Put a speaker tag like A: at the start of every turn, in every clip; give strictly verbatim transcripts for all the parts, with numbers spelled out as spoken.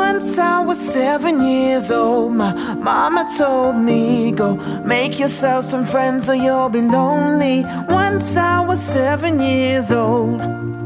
A: Once I was seven years old, my mama told me, go make yourself some friends or you'll be lonely. Once I was seven years old.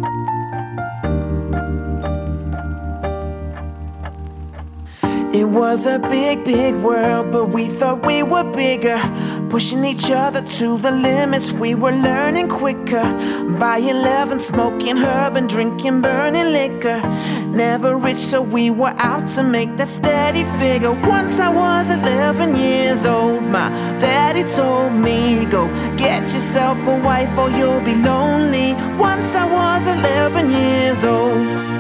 A: It was a big, big world, but we thought we were bigger, pushing each other to the limits. We were learning quicker. By eleven, smoking herb and drinking burning liquor. Never rich, so we were out to make that steady figure. Once I was eleven years old, my daddy told me, go get yourself a wife or you'll be lonely. Once I was eleven years old.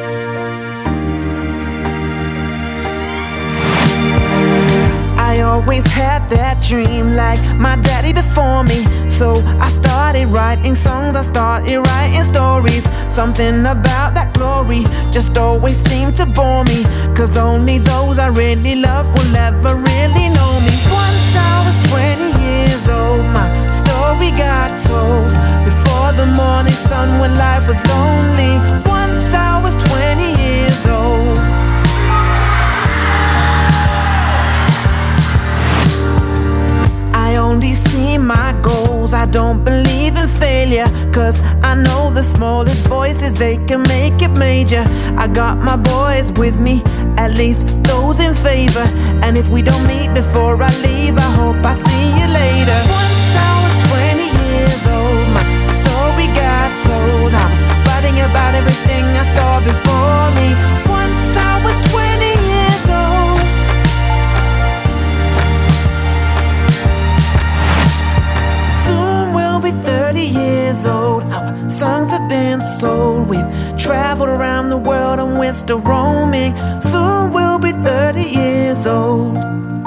A: I always had that dream like my daddy before me. So I started writing songs, I started writing stories. Something about that glory just always seemed to bore me, cause only those I really love will ever really know me. Once I was twenty years old, my story got told before the morning sun when life was lonely. Once I was twenty years old. I only see my goals, I don't believe in failure, cause I know the smallest voices, they can make it major. I got my boys with me, at least those in favor. And if we don't meet before I leave, I hope I see you later. Once I was twenty years old, my story got told. I was writing about everything I saw before me. Once I was twenty years old. Be thirty years old. Our songs have been sold. We've traveled around the world and we're still roaming. Soon we'll be thirty years old.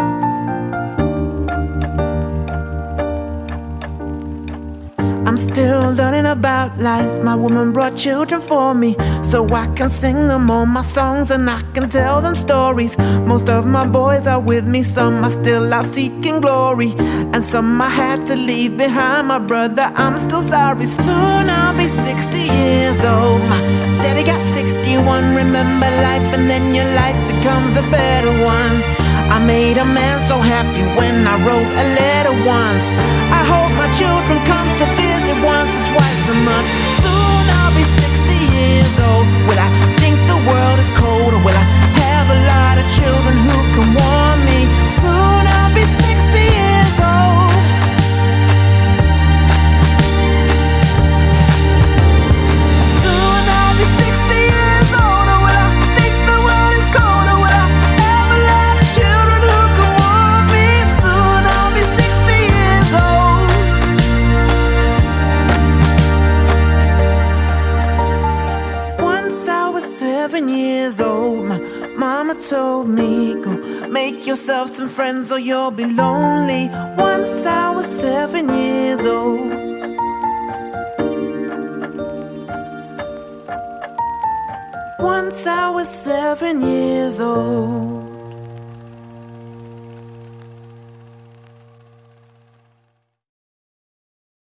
A: I'm still learning about life. My woman brought children for me, so I can sing them all my songs and I can tell them stories. Most of my boys are with me, some are still out seeking glory, and some I had to leave behind. My brother, I'm still sorry. Soon I'll be sixty years old. My daddy got sixty-one. Remember life and then your life becomes a better one. I made a man so happy when I wrote a letter once. I hope my children come to visit once or twice a month. Soon I'll be sixty years old. Will I think the world is cold, or will I have a lot of children who can warm me? Soon I'll be sixty years old. Soon I'll be sixty years old. Or will I think the world is cold, or will I have a lot of children who can warm me? Soon I'll be sixty years old. Once I was seven years old, my mama told me, go make yourself some friends or you'll be lonely. Once I was seven years old. Once I was seven years old.